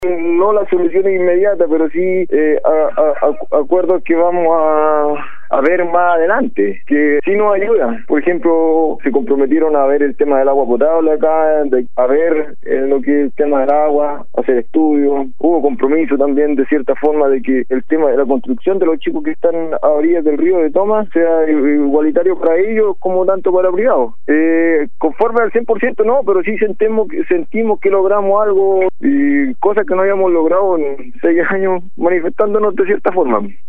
No la solución inmediata, pero sí acuerdos que vamos a ver más adelante, que sí nos ayudan. Por ejemplo, se comprometieron a ver el tema del agua potable acá, a ver lo que es el tema del agua, hacer estudios. Hubo compromiso también, de cierta forma, de que el tema de la construcción de los chicos que están a orillas del río de Toma sea igualitario para ellos como tanto para privados. Conforme al 100% no, pero sí sentimos que logramos algo, y cosas que no habíamos logrado en 6 años manifestándonos de cierta forma.